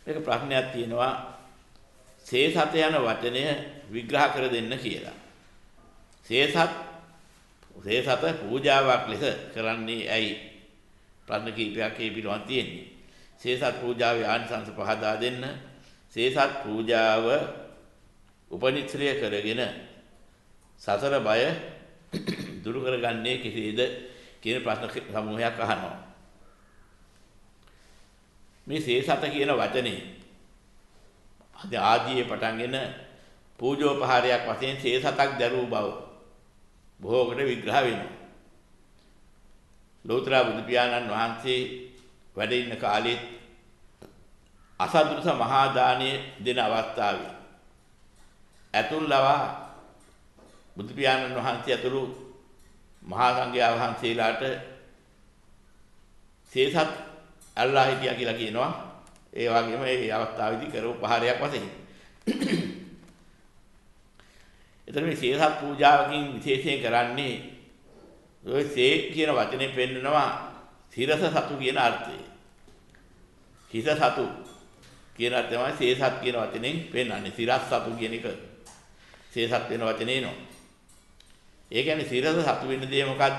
මේක ප්‍රශ්නයක් තියෙනවා සේසත යන වචනය විග්‍රහ කර දෙන්න කියලා. සේසත පූජාවක් ලෙස කරන්නේ ඇයි? ප්‍රශ්න කීපයක් ඒ පිළිබඳව තියෙන්නේ. සේසත් පූජාවේ ආනිසංස පහදා දෙන්න. සේසත් පූජාව උපනිශ්‍රය කරගෙන සසර බය දුරු කරගන්නේ කෙසේද කියන ප්‍රශ්න සමූහයක් අහනවා. මේ සේසත කියන වචනේ ආදියේ පටන්ගෙන පූජෝපහාරයක් වශයෙන් සේසතක් දරූ බව බොහෝකට විග්‍රහ වෙනවා. ලෝතර බුදු පියාණන් වහන්සේ වැඩ ඉන්න කාලෙත් අසදෘස මහා දානීය දෙන අවස්ථාවේ ඇතුල් ලවා බුදු පියාණන් වහන්සේ ඇතුළු මහා සංඝයා වහන්සේලාට සේසත් අල්ලා හිටියා කියලා කියනවා. ඒ වගේම මේ අවස්ථාවේදී කරව උපහාරයක් වශයෙන්. එතන මේ සේසත් පූජාවකින් විශේෂයෙන් කරන්නේ ඔය සේ කියන වචනේ පෙන්නනවා සිරස සතු කියන අර්ථය. හිස සතු කියන තමයි සේසත් කියන වචනෙන් පෙන්නන්නේ. සිරස් සතු කියන එක සේසත් වෙන වචනේ නෝ. ඒ කියන්නේ සිරස සතු වෙන දේ මොකද්ද?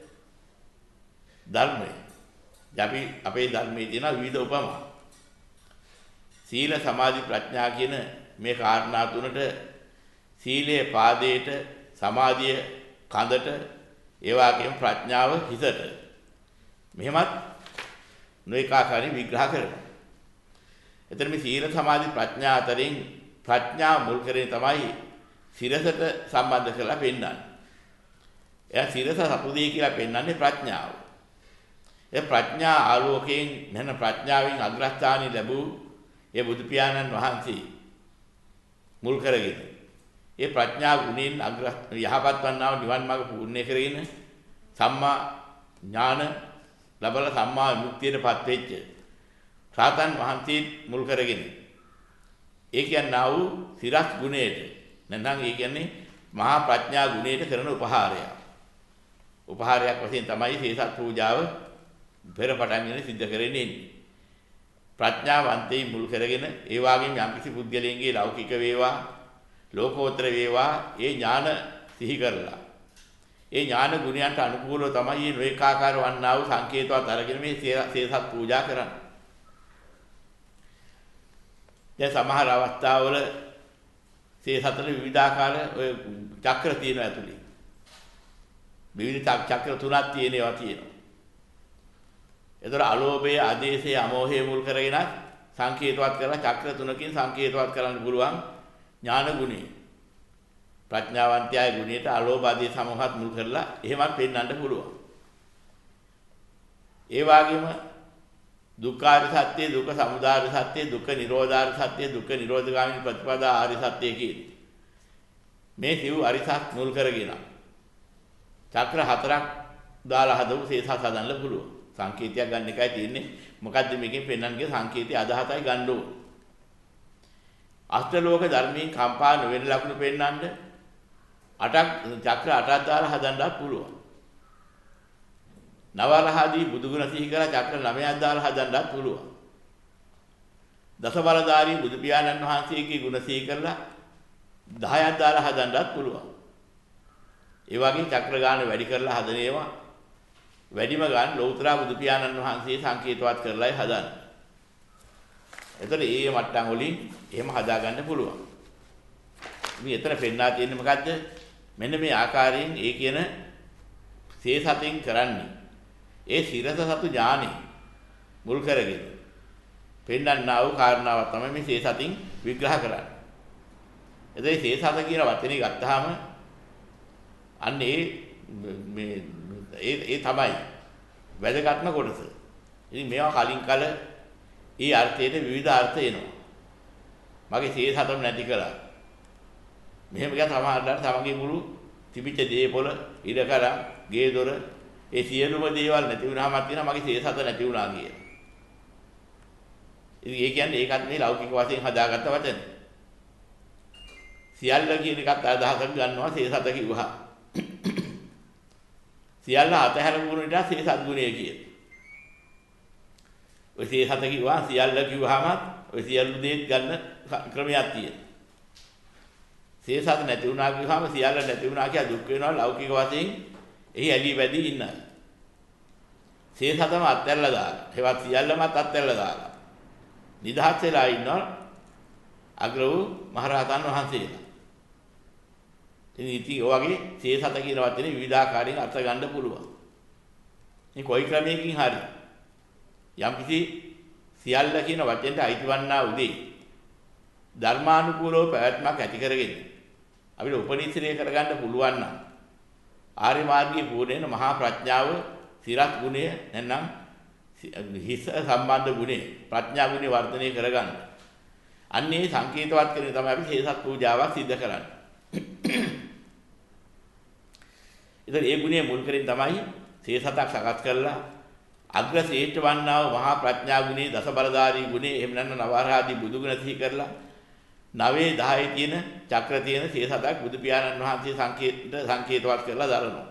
ධර්මය. අපි අපේ ධර්මයේ තියෙන විවිධ උපමා. සීල සමාධි ප්‍රඥා කියන මේ කාරණා තුනට සීලයේ පාදයට, සමාධිය කඳට, ඒ වගේම ප්‍රඥාව හිසට. මෙහෙමත් නොඑකාකාරී විග්‍රහ කරනවා. එතන මේ සීල සමාධි ප්‍රඥා අතරින් ප්‍රඥා මුල් කරගෙන තමයි සිරසට සම්බන්ධ කරලා පෙන්නන්නේ. එයා සිරස සතුදී කියලා පෙන්නන්නේ ප්‍රඥාව. ඒ ප්‍රඥා ආලෝකයෙන් නැන ප්‍රඥාවෙන් අග්‍රස්ථානි ලැබූ ඒ බුදු පියාණන් වහන්සේ මුල් කරගෙන ඒ ප්‍රඥා ගුණයෙන් යහපත් වන්නා වූ නිවන් මාර්ග පූර්ණේ කරගෙන සම්මා ඥාන ලබලා සම්මා විමුක්තියටපත් වෙච්ච සාතන් වහන්සේ මුල් කරගෙන ඒ කියන්නේ වූ සිරස් ගුණයට නැත්නම් ඒ කියන්නේ මහා ප්‍රඥා ගුණයට කරන උපහාරයක්. උපහාරයක් වශයෙන් තමයි සේසත් පූජාව පෙර පටන්ගෙන සිද්ධ කරන්නේ. ප්‍රඥාවන්තයි මුල් කරගෙන ඒ වගේම යම්කිසි පුද්ගලයන්ගේ ලෞකික වේවා ලෝකෝත්තර වේවා ඒ ඥාන සිහි කරලා ඒ ඥාන ගුණයන්ට අනුකූලව තමයි මේ නොඑකාකාර වන්නා වූ සංකේතවත් අරගෙන මේ සේසත් පූජා කරන්නේ. දැන් සමහර අවස්ථාවල සේසතට විවිධාකාර ඔය චක්‍ර තියෙනවා ඇතුලේ. විවිධ චක්‍ර තුනක් තියෙනවා. ඒතර අලෝභය, ආදේශය, අමෝහය මුල් කරගෙන සංකේතවත් කරලා චක්‍ර තුනකින් සංකේතවත් කරන්න පුළුවන් ඥාන ගුණය. ප්‍රඥාවන්තයයි ගුණයට අලෝභ, ආදේශ, සමෝහත් මුල් කරලා එහෙමත් පෙන්වන්න පුළුවන්. ඒ වගේම දුක්ඛාර සත්‍ය, දුක්ඛ සමුදය සත්‍ය, දුක්ඛ නිරෝධාර සත්‍ය, දුක්ඛ නිරෝධගාමී ප්‍රතිපදා ආර්ය සත්‍ය කියන මේ සිව් අරිසත් මුල් කරගෙන චක්‍ර හතරක් දාලා හදපු සේසත් හදන්න පුළුවන්. සංකේතයක් ගන්න එකයි තියෙන්නේ. මොකද්ද මේකෙන් පෙන්වන්නේ සංකේතයේ අදහසයි ගන්න ඕන. අෂ්ටලෝක ධර්මයෙන් කම්පා නොවන ලක්ෂණ පෙන්වන්න චක්‍ර 8ක් දාලා හදන්නත් පුළුවන්. නවරහදී බුදුගුණ සිහි කරලා චක්‍ර 9ක් දාලා හදන්නත් පුළුවන්. දසබලධාරී බුදු පියාණන් වහන්සේගේ ගුණ සිහි කරලා 10ක් දාලා හදන්නත් පුළුවන්. ඒ වගේ චක්‍ර ගාන වැඩි කරලා හදන ඒවා වැඩිම ගන්න ලෞතර බුදු පියාණන් වහන්සේ සංකේතවත් කරලායි හදන්නේ. එතකොට මේ මට්ටම් වලින් එහෙම හදාගන්න පුළුවන්. මේ එතන පෙන්වා තියෙන්නේ මොකද්ද? මෙන්න මේ ආකාරයෙන් ඒ කියන සේසතෙන් කරන්නේ. ඒ සිරස සතු ඥානෙ මුල් කරගෙන පෙන්වන්නා වූ කාරණාවක් තමයි මේ සේසතින් විග්‍රහ කරන්නේ. එතකොට සේසත කියන වචනේ ගත්තාම අන්න ඒ තමයි වැදගත්ම කොටස. ඉතින් මේවා කලින් කල ඒ අර්ථයට විවිධ අර්ථ එනවා. මගේ සේසතම නැති කළා. මෙහෙම කියන සමහරවිට තමන්ගේ මුළු තිබිච්ච දේපොළ, ඉඩකඩ, ගේ දොර ඒ සියලුම දේවල් නැති වුණාම තියෙනවා මගේ සේසත නැති වුණා කියලා. ඉතින් ඒ කියන්නේ ඒකත් මේ ලෞකික වශයෙන් හදාගත්ත වචන. සියල්ල කියන එකත් අදහසක් ගන්නවා සේසත කිව්වහම. සියල්ල අතහැරපු ගුණයට සේසත් ගුණය කියන. ඔය සේසත කිව්වා සියල්ල කිව්වහම ඔය සියලු දේත් ගන්න ක්‍රමයක් තියෙනවා. සේසත නැති වුණා කිව්වහම සියල්ල නැති වුණා කියලා දුක් වෙනවා ලෞකික වශයෙන් එහි ඇලී බැඳී ඉන්නවා. සේසතම අත්හැරලා දාලා ඒවත් සියල්ලම අත්හැරලා දාලා නිදහස් වෙලා ඉන්නවා අග්‍ර වූ මහරහතන් වහන්සේලා. ඉතින් ඔය වගේ සේසත කියන වචනේ විවිධාකාරයෙන් අර්ථ ගන්න පුළුවන්. මේ කොයි ක්‍රමයකින් හරි යම්කිසි සියල්ල කියන වචෙන්ට අයිතිවන්නා උදේ ධර්මානුකූලව පැවැත්මක් ඇති කරගෙන අපිට උපනිශ්‍රේ කරගන්න පුළුවන් නම් ආර්ය මාර්ගයේ පූර්ණේන මහා ප්‍රඥාව සිරත් ගුණය නැත්නම් හිස සම්බන්ධ ගුණය ප්‍රඥා ගුණය වර්ධනය කරගන්න. අන්නේ සංකේතවත් කරගෙන තමයි අපි හේසත් පූජාවක් සිද්ධ කරන්නේ. ඉතින් ඒ ගුණය මුල් කරගෙන තමයි හේසතක් සකස් කරලා අග්‍ර ශ්‍රේෂ්ඨ වන්නා වූ මහා ප්‍රඥා ගුණේ දස බලධාරී ගුණේ එහෙම නැත්නම් නවආරාදී බුදු ගුණ සිහි කරලා 9 10 තියෙන චක්‍ර තියෙන හේසතක් බුදු පියාණන් වහන්සේ සංකේතවත් කරලා දරනවා.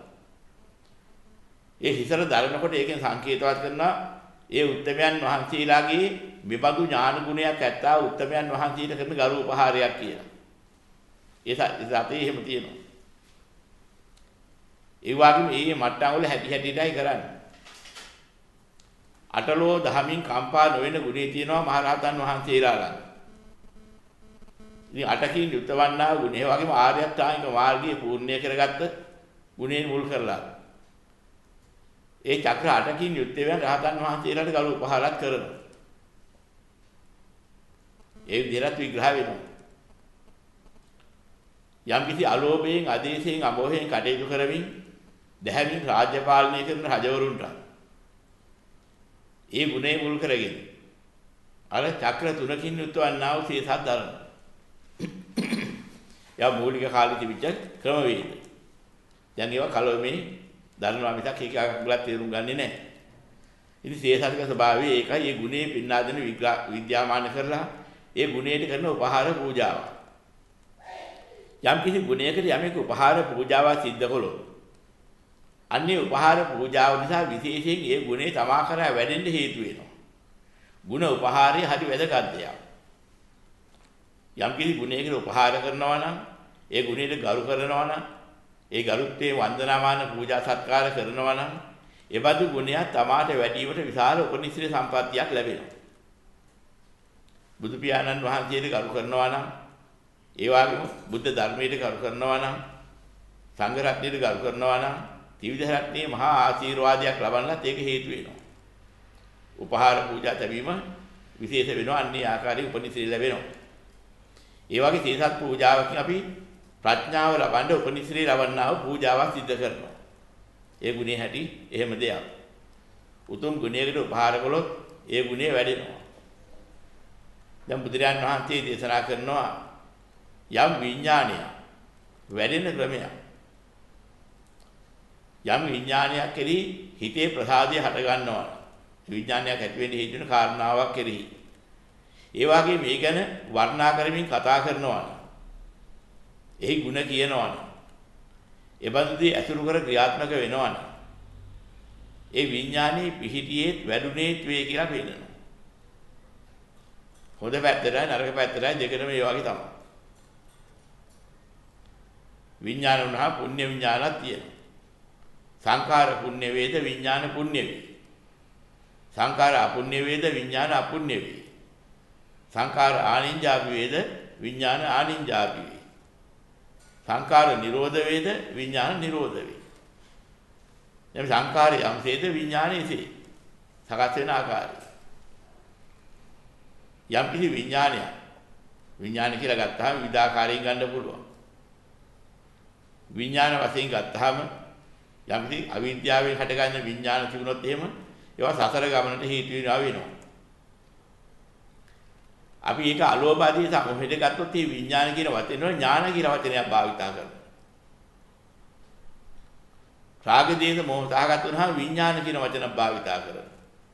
ඒ හිසර දරනකොට ඒකෙන් සංකේතවත් කරනවා ඒ උත්තමයන් වහන්සේලාගේ මෙබඳු ඥාන ගුණයක් ඇත්තා උත්තමයන් වහන්සේට කරන ගරු උපහාරයක් කියලා. ඒ සතේ එහෙම තියෙනවා. ඒ වගේම මේ මට්ටම් වල හැටියටයි කරන්නේ. අටලෝ දහමින් කම්පා නොවන ගුණේ තියෙනවා මහරහතන් වහන්සේලා ළඟ. ඉතින් අටකින් යුතවන්නා ගුණේ වගේම ආර්ය අෂ්ටාංගික මාර්ගයේ පූර්ණ්‍ය කරගත්ත ගුණේ මුල් කරලා. ඒ චක්‍ර අටකින් යුත් වෙන රහතන් වහන්සේලාට ගරු උපහාරات කරනවා. ඒ විදිහට විග්‍රහ වෙනවා. යම්කිසි අලෝභයෙන්, ආදේශයෙන්, අමෝහයෙන් කටයුතු කරමින් දැහැමින් රාජ්‍ය පාලනය කරන රජවරුන්ට ඒ ගුණේ මුල් කරගෙන අර චක්‍ර තුනකින් යුත්වන්නා වූ සේසත් ධර්ම. යා මූලික කාලේ තිබිච්ච ක්‍රමවේද. දැන් ඒවා කලොමේ දන්නවා මිසක් ඒක අගලත් තේරුම් ගන්නේ නැහැ. ඉතින් සේසත්ක ස්වභාවය ඒකයි. ඒ ගුණේ පින්නාදෙන විද්‍යාමාන කරලා ඒ ගුණයට කරන උපහාර පූජාව. යම් කිසි ගුණයකට යමෙක් උපහාර පූජාවක් සිද්ධ කළොත් අන්නේ උපහාර පූජාව නිසා විශේෂයෙන් ඒ ගුණේ තමා කරා වැඩෙන්න හේතු වෙනවා. ගුණ උපහාරය හරි වැදගත් දෙයක්. යම් කිසි ගුණයකට උපහාර කරනවා නම් ඒ ගුණයට ගරු කරනවා නම් ඒ ගරුත්වයේ වන්දනාමාන පූජා සත්කාර කරනවා නම් ඒ බඳු ගුණයක් තමාට වැඩිවීමට විශාල උපනිශ්‍රේ සම්පත්තියක් ලැබෙනවා. බුදු පියාණන් වහන්සේට ගරු කරනවා නම් ඒ වගේම බුද්ධ ධර්මයට ගරු කරනවා නම් සංඝ රත්නයට ගරු කරනවා නම් ත්‍රිවිධ රත්නයේ මහා ආශිර්වාදයක් ලබන්නත් ඒක හේතු වෙනවා. උපහාර පූජා තැබීම විශේෂ වෙනවා. අන්නේ ආකාරයේ උපනිශ්‍රේ ලැබෙනවා. ඒ වගේ සීසත් පූජාවකින් අපි ප්‍රඥාව ලබන්න උපනිශ්‍රේ ලබන්නා වූ පූජාවක් සිද්ධ කරනවා. ඒ ගුණේ හැටි එහෙම දෙයක්. උතුම් ගුණයකට උපහාර කළොත් ඒ ගුණේ වැඩෙනවා. දැන් බුදුරජාන් වහන්සේ දේශනා කරනවා යම් විඥානයක් වැඩෙන ක්‍රමයක්. යම් විඥානයක් කෙරෙහි හිතේ ප්‍රසාදය හට ගන්නවා. විඥානයක් ඇති වෙන්න හේතු වෙන කාරණාවක් කෙරෙහි. ඒ වගේ මේ ගැන වර්ණනා කරමින් කතා කරනවා. එහි ಗುಣ කියනවා. ඒ බඳුදී අසුරු කර ක්‍රියාත්මක වෙනවා. ඒ විඥානයේ පිහිටියේ වැඩුණේත් වේ කියලා පේනවා. හොඳ පැත්තටයි නරක පැත්තටයි දෙකම මේ වගේ තමයි. විඥාන වුණා පුණ්‍ය විඥානක් තියෙනවා. සංඛාර පුණ්‍ය වේද විඥාන පුණ්‍ය වේ. සංඛාර අපුණ්‍ය වේද විඥාන අපුණ්‍ය වේ. සංඛාර ආනින්ජාපි වේද විඥාන ආනින්ජාපි වේ. සංඛාර නිරෝධ වේද විඥාන නිරෝධ වේ. එම් සංඛාරය යම්සේද විඥානයේසේ සකස් වෙන ආකාරය. යම් කිසි විඥාන කියලා ගත්තාම විවිධාකාරයෙන් ගන්න පුළුවන්. විඥාන වශයෙන් ගත්තාම යම් කිසි අවිද්‍යාවෙන් හටගන්න විඥාන තිබුණොත් එහෙම ඒවා සසර ගමනට හේතු වෙනවා. අපි ඒක අලෝභ ආදී සමහෙට ගත්තොත් මේ විඥාන කියන වචනේ වල ඥාන කියන වචනයක් භාවිතා කරනවා. රාග දේශ මොහ සහගත වුණාම විඥාන කියන වචනක් භාවිතා කරනවා.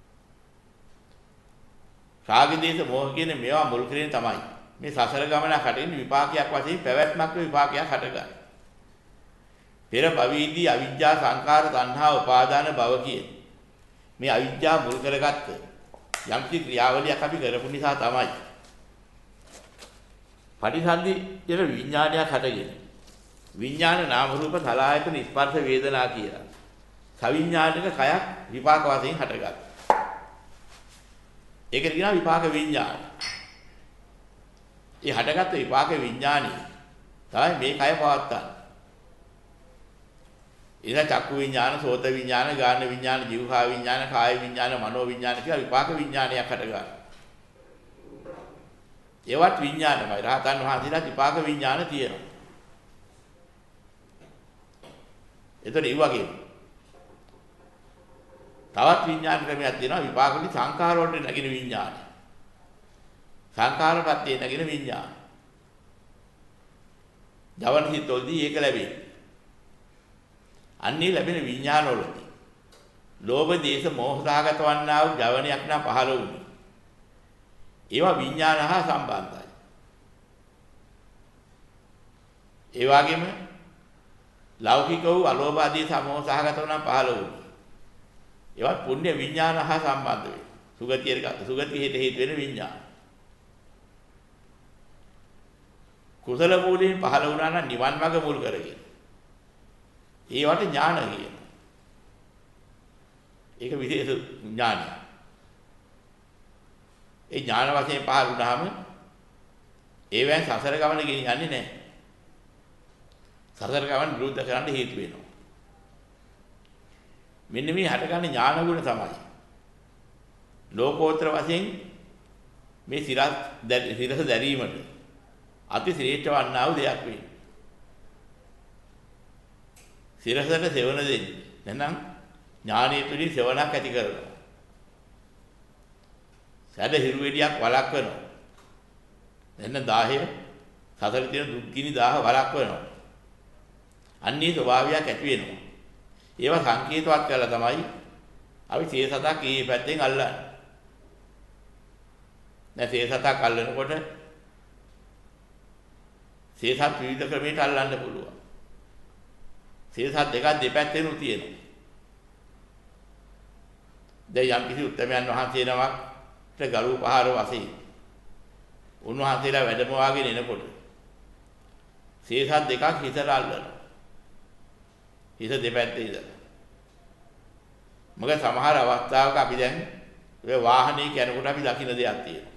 රාග දේශ මොහ කියන මේවා මුල් කරගෙන තමයි මේ සසර ගමන කටින් විපාකයක් වශයෙන් පැවැත්මක් විපාකයක් හටගන්නේ. පෙර භවීදී අවිජ්ජා සංකාර තණ්හා උපාදාන භව කියන මේ අවිජ්ජා මුල් කරගත්ත යම්කිසි ක්‍රියාවලියක් අපි කරපු නිසා තමයි පටිසන්ධි කියන විඥානයක් හටගෙන. විඥාන නාම රූප සලආයතන ස්පර්ශ වේදනා කියලා. සවිඥානික කයක් විපාක වශයෙන් හටගත්තා. ඒකට කියනවා විපාක විඥාන. ඒ හටගත්ත විපාක විඥානි තමයි මේ කය පවත්තන්නේ. එන චක්කු විඥාන, සෝත විඥාන, ගාන විඥාන, જીවහා විඥාන, කාය විඥාන, මනෝ විඥාන කියලා විපාක විඥානයක් හටගන්නවා. ඒවත් විඥානමයි. රහතන් වහන්සේලා විපාක විඥාන තියෙනවා. එතකොට ඒ වගේම තවත් විඥාන ක්‍රමයක් තියෙනවා විපාකවලදී සංඛාර වලට නැගින විඥාන. සංඛාරපත්යේ නැගින විඥාන. ජවන හිතෝල්දී ඒක ලැබෙන්නේ. අන්නේ ලැබෙන විඥාන වලදී ලෝභ දේශ මොහ සහගත වන්නා වූ ජවනයක් නම් පහළ වුණේ. ඒවා විඥාන හා සම්බන්ධයි. ඒ වගේම ලෞකික වූ අලෝභ ආදී සමෝහ සහගත වුණා පහළ වුණේ. ඒවත් පුණ්‍ය විඥාන හා සම්බන්ධ වේ. සුගතියට හේතු වෙන විඥාන. කුසල මූලයෙන් පහළ වුණා නම් නිවන් මඟ මුල් කරගෙන. ඒවට ඥාන කියනවා. ඒක විශේෂ ඥානය. ඒ ඥාන වශයෙන් පහළ වුණාම ඒවෙන් සසර ගමන ගෙනියන්නේ නැහැ. සසර ගමන විරුද්ධ කරන්න හේතු වෙනවා. මෙන්න මේ හටගන්න ඥාන ගුණ තමයි. ලෝකෝත්තර වශයෙන් මේ සිරස දැරීමට අති ශ්‍රේෂ්ඨ වන්නා වූ දෙයක් වේ. සිරසට සෙවණ දෙන්නේ. නැත්නම් ඥානීය තුලින් සෙවණක් ඇති කරනවා. සැඩ හිරුවෙඩියක් වළක්වනවා. එන්න 10 සතර තියෙන දුක්ගිනි 10 වළක්වනවා. අන්නේ ස්වභාවයක් ඇති වෙනවා. ඒවා සංකේතවත් කරලා තමයි අපි සියසතක් ඊ පැත්තෙන් අල්ලන්නේ. දැන් සියසතක් අල්ලනකොට සියසත් විවිධ ක්‍රමයකට අල්ලන්න පුළුවන්. සියසත් දෙකක් දෙපැත්තෙන් තියෙනවා. දැන් යම් කිසි උත්තරමයන් වහන්සේ නමක් ගරු පහර වශයෙන් උන්වහන්සේලා වැඩම වාගෙන එනකොට සියසත් දෙකක් හිතට අල්ලනවා. හිත දෙපැත්තේ ඉඳලා. මොකද සමහර අවස්ථාවක අපි දැන් ඒ වාහනේ යනකොට අපි දකින්න දෙයක් තියෙනවා.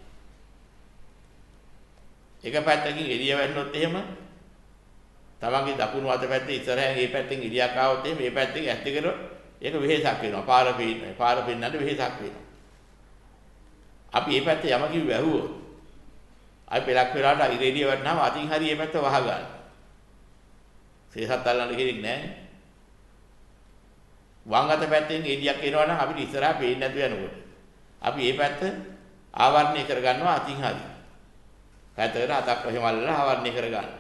එක පැත්තකින් එළිය වැන්නොත් එහෙම තමන්ගේ දකුණු අත පැත්තේ ඉස්සරහින් මේ පැත්තෙන් එළියක් ආවොත් එහෙම මේ පැත්තෙන් ඇස් දෙකර ඒක වෙහෙසක් වෙනවා. පාර පෙන්නන්න වෙහෙසක් වෙනවා. අපි මේ පැත්තේ යමකින් වැහුවොත් අපි පෙලක් වෙලාට ඉරේලිය වටනම අතින් හරි මේ පැත්ත වහ ගන්න. සේසත් අල්ලන්න කෙනෙක් නැහැ. වම් අත පැත්තෙන් එළියක් එනවා නම් අපිට ඉස්සරහා පේන්නේ නැතුව යනකොට අපි මේ පැත්ත ආවරණය කරගන්නවා අතින් හරි. පැත්තකට අතක් එහෙම අල්ලලා ආවරණය කරගන්න.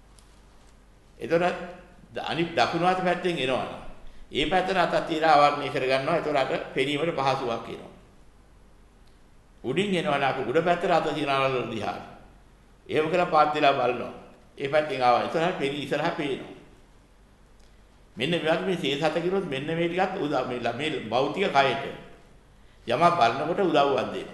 එතකොට අනිත් දකුණු අත පැත්තෙන් එනවා. මේ පැත්තට අතක් තියලා ආවරණය කරගන්නවා. එතකොට පෙනීමට පහසුවක් එනවා. උඩින් එනවා නම් අපි උඩ පැත්තට අත තියනවා දිහා. එහෙම කරලා පාත් දෙලා බලනවා. මේ පැත්තෙන් ආවා. එතකොට පෙනී ඉස්සරහා පේනවා. මෙන්න මේ වගේ මේ සේසත කිරුවොත් මෙන්න මේ ටිකත් උදා මේ භෞතික කයට යමක් බලනකොට උදව්වක් දෙනවා.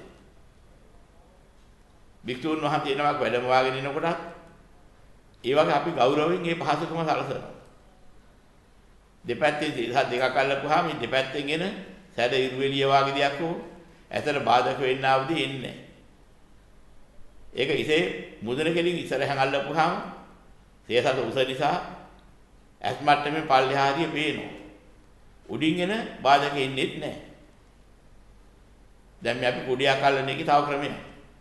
වික්තුන් වහන්සේ නමක් වැඩම වාගෙන ඉනකොට ඒ වගේ අපි ගෞරවයෙන් මේ පහසුකම සලසනවා. දෙපැත්තේ සේසත් දෙකක් අල්ලපුවාම මේ දෙපැත්තෙන් එන සැඩ ඉරුවෙලිය වාගේ දෙයක් හෝ ඇතර බාධක වෙන්න ආවදී එන්නේ. ඒක ඉසේ මුදන කෙලින් ඉස්සරහන් අල්ලපුවාම සේසත උස නිසා ඇස් මට්ටමේ පල්ලෙහාදී පේනවා. උඩින් එන බාධක එන්නේත් නැහැ. දැන් මේ අපි කුඩියක් අල්ලන එකේ තව ක්‍රමයක්.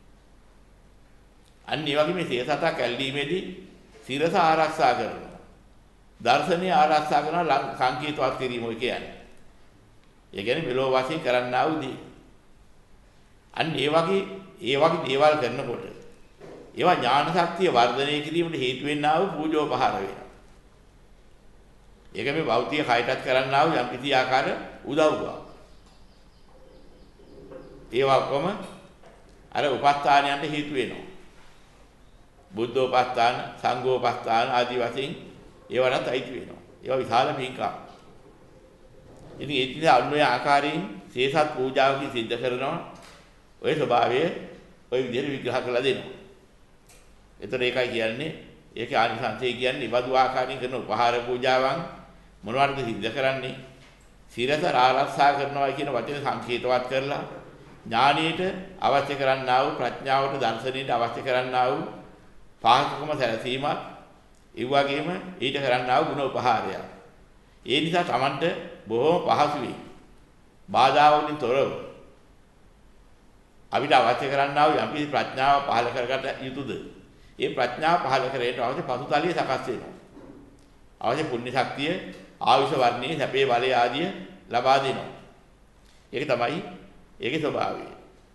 අන්න ඒ වගේ මේ සේසතක් ඇල්ලීමේදී සිරස ආරක්ෂා කරනවා. දර්ශනීය ආරක්ෂා කරන සංකේතවත් කිරීම ඔය කියන්නේ. ඒ කියන්නේ මෙලෝ වශයෙන් කරන්නා වූ දේ. අන්න ඒ වගේ දේවල් කරනකොට ඒවා ඥාන ශක්තිය වර්ධනය කිරීමට හේතු වෙන්නා වූ පූජෝපහාර වෙනවා. ඒක මේ භෞතික කයටත් කරන්නා වූ යම් කිසි ආකාර උදව්වක්. ඒවා කොම අර උපස්ථානයන්ට හේතු වෙනවා. බුද්ධෝපස්ථාන, සංඝෝපස්ථාන ආදී වශයෙන් ඒවටත් අයිති වෙනවා. ඒවා විශාල පින්කම්. ඉතින් ඒ නිසා අනුය ආකාරයෙන් සේසත් පූජාවකින් සිද්ධ කරනවා. ඔය ස්වභාවය ඔය විදිහට විග්‍රහ කරලා දෙනවා. ඒතර ඒකයි කියන්නේ ඒකේ ආනිසංසය කියන්නේ ඉබදු ආකාරයෙන් කරන උපහාර පූජාවන් මොනවටද සිද්ධ කරන්නේ? සිරස ආරක්ෂා කරනවා කියන වචනේ සංකේතවත් කරලා ඥානීයට අවශ්‍ය කරන්නා වූ ප්‍රඥාවට දර්ශනීයට අවශ්‍ය කරන්නා වූ පහසුකම සැලසීමත් ඒ වගේම ඊට කරන්නා වූ ගුණ උපහාරය. ඒ නිසා Tamanට බොහොම පහසුයි. බාධාවලින් තොරව අපිට අවශ්‍ය කරන්නා වූ යම්කිසි ප්‍රඥාව පහළ කරගත යුතුද? ඒ ප්‍රඥාව පහළ කරේට අවශ්‍ය පසුතලිය සකස් වෙනවා. අවශ්‍ය පුණ්‍ය ශක්තිය, ආයුෂ වර්ණයේ සැපේ බලය ආදිය ලබා දෙනවා. ඒක තමයි ඒකේ ස්වභාවය.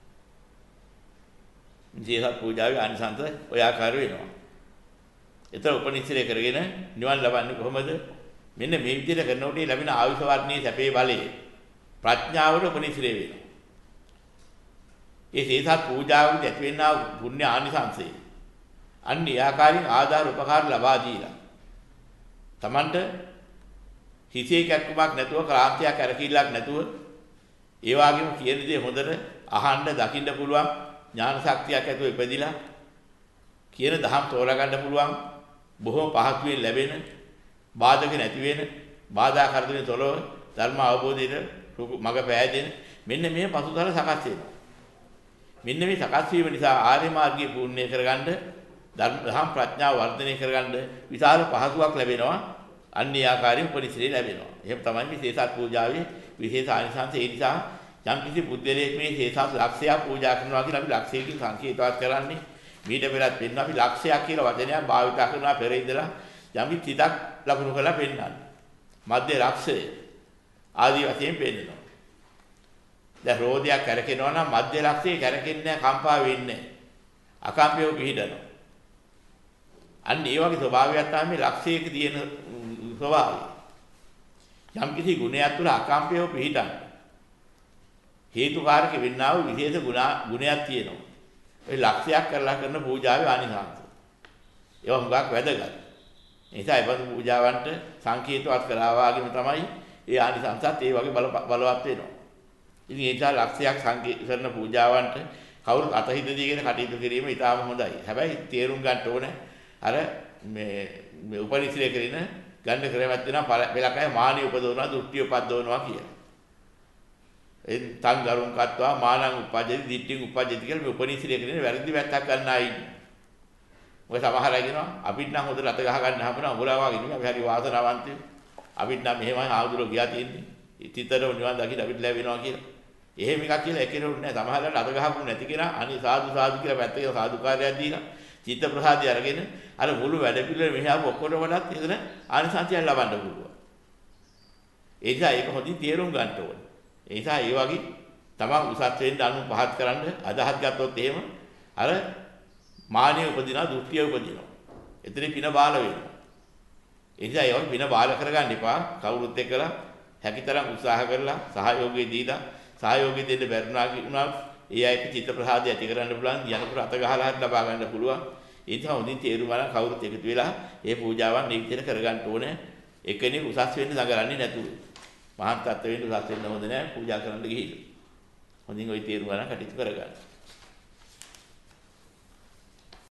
ජීසත් පූජාවේ ආනිසංස ඔය ආකාර වෙනවා. ඒතර උපනිශ්‍රේ කරගෙන නිවන් ලබන්නේ කොහොමද? මෙන්න මේ විදිහට කරනකොට ලැබෙන ආයුෂ වර්ණයේ සැපේ බලය ප්‍රඥාවට උපනිශ්‍රේ වෙනවා. ඒ ජීසත් පූජාවෙන් ඇතිවෙනා පුණ්‍ය ආනිසංසය අන්න ඒ ආකාරයෙන් ආදාර උපකාර ලබා දීලා Tamanට හිතේ කැක්කමක් නැතුව ක්‍රාන්තියක් කරකිල්ලක් නැතුව ඒ වගේම කියන දේ හොඳට අහන්න දකින්න පුළුවන් ඥාන ශක්තියක් ඇතුව ඉපදිලා කියන දහම් තෝරා ගන්න පුළුවන් බොහොම පහසුවෙන් ලැබෙන බාධක නැති වෙන බාධා කරදරේ තොරව ධර්ම අවබෝධයට මඟ පෑදෙන මෙන්න මේ පසුතල සකස් වෙනවා. මෙන්න මේ සකස් වීම නිසා ආර්ය මාර්ගයේ පූර්ණේ කරගන්න ධර්ම ප්‍රඥාව වර්ධනය කරගන්න විශාල පහසුවක් ලැබෙනවා. අන්නේ ආකාරයෙන් උපනිශ්‍රේ ලැබෙනවා. එහෙම තමයි මේ සේසත් පූජාවේ විශේෂ ආනිසංස. ඒ නිසා යම් කිසි බුද්ධලේක මේ සේසත් ලක්ෂයක් පූජා කරනවා කියලා අපි ලක්ෂයකින් සංකේතවත් කරන්නේ. මීට පෙරත් වෙන්න අපි ලක්ෂයක් කියලා වචනයක් භාවිත කරනවා පෙර ඉඳලා යම් කිසි සිතක් ලකුණු කරලා පෙන්නන්නේ. මධ්‍ය ලක්ෂය ආදී වශයෙන් පෙන්නනවා. දැන් රෝදයක් කරකිනවා නම් මධ්‍ය ලක්ෂයේ කරකින්නේ කම්පා වෙන්නේ අකම්පියව පිහිටනවා. අන්න ඒ වගේ ස්වභාවයක් තමයි මේ ලක්ෂයක තියෙන ස්වභාවය. යම් කිසි ගුණයක් තුළ අකම්පියව පිහිටන හේතුකාරක වෙන්නා වූ විශේෂ ගුණයක් තියෙනවා. ඒ ලක්ෂයක් කරලා කරන පූජාවේ ආනිසංස. ඒවා හුඟක් වැදගත්. ඒ නිසා ඒ බඳු පූජාවන්ට සංකේතවත් කරා වගේම තමයි ඒ ආනිසංසත් ඒ වගේ බලවත් වෙනවා. ඉතින් ඒ නිසා ලක්ෂයක් කරන පූජාවන්ට කවුරුත් අතහිත දීගෙන කටයුතු කිරීම ඉතාම හොඳයි. හැබැයි තේරුම් ගන්න ඕනේ අර මේ උපනිශ්‍රේ කරන ගන්න ක්‍රමයක් දෙනවා පළකය මානිය උපදවනවා දෘෂ්ටි උපද්දවනවා කියලා. එන් තං ගරුන් කත්වා මානං උපජ්ජති දිට්ඨිං උපජ්ජති කියලා මේ උපනිශ්‍රේ කරන වැරදි වැත්තක් ගන්න අය ඉන්නේ. ඔය සමහර අය කියනවා අපිට නම් හොඳට අත ගහ ගන්න හම්බුනා උඹලා වගේ නෙමෙයි අපි හරි වාසනාවන්තයෝ. අපිට නම් මෙහෙමයි ආදුරෝ ගියා තියෙන්නේ. ඉතිතරව නිවන් දකින්න අපිට ලැබෙනවා කියලා. එහෙම එකක් කියලා එකිනෙකට නෑ. සමහරවල් අත ගහපු නැති කෙනා අනේ සාදු සාදු කියලා පැත්තක සාදුකාරයක් දීලා චිත්ත ප්‍රසාදය අරගෙන අර මුළු වැඩ පිළිවෙල මෙහාව ඔක්කොට වඩාත් එතන ආනිසංසයන් ලබන්න පුළුවන්. ඒ නිසා ඒක හොඳින් තේරුම් ගන්න ඕනේ. ඒ නිසා ඒ වගේ තමන් උසස් වෙන්න අනු පහත් කරන්න අදහස් ගත්තොත් එහෙම අර මානිය උපදිනවා දෘෂ්ටිය උපදිනවා. එතන පින බාල වෙනවා. ඒ නිසා ඒ වගේ පින බාල කරගන්න එපා. කවුරුත් එක්කලා හැකිතරම් උත්සාහ කරලා සහයෝගය දීලා සහයෝගය දෙන්න බැරිනා වුණා ඒ අයට චිත්ත ප්‍රසාදය ඇති කරන්න පුළුවන් යනකොට අත ගහලා හරි ලබා ගන්න පුළුවන්. ඒ නිසා හොඳින් තේරුම් ගන්න කවුරුත් එකතු වෙලා මේ පූජාවන් මේ විදිහට කරගන්න ඕනේ. එකෙනෙක් උසස් වෙන්න දඟලන්නේ නැතුව. මහාන් තත්ත්ව වෙන්න උසස් වෙන්න හොඳ නැහැ පූජා කරන්න ගිහිල්ලා. හොඳින් ওই තේරුම් ගන්න කටයුතු කරගන්න.